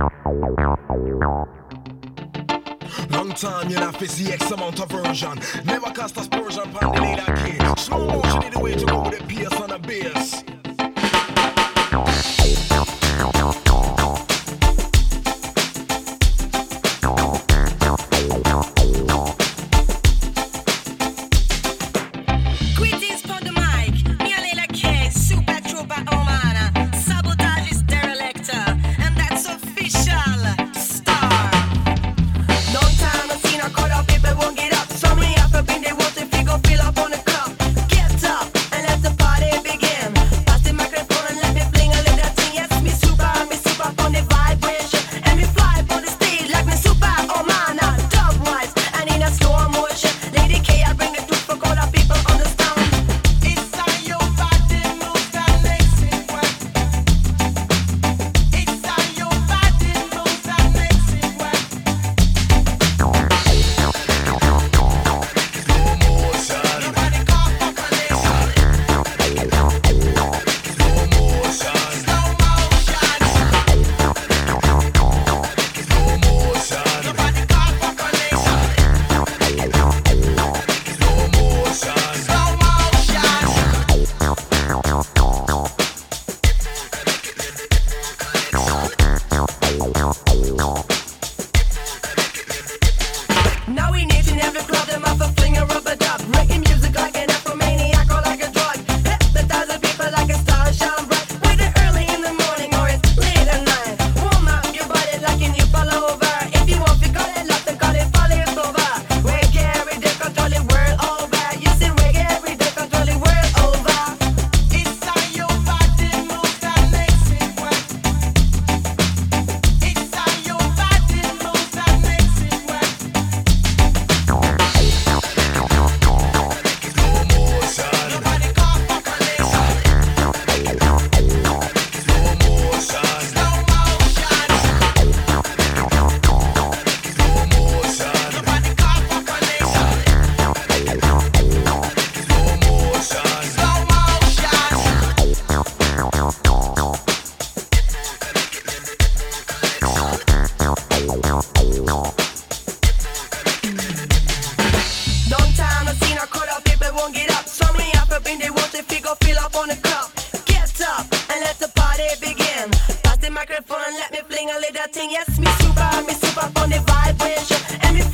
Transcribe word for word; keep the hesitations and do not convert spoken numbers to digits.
Long time you not see X amount of version. Never cast aspersion pan the leader king. Slow motion is the way to go with the P S on the bass. Microphone and let me fling a little thing. Yes, me super, me super on the vibration. And me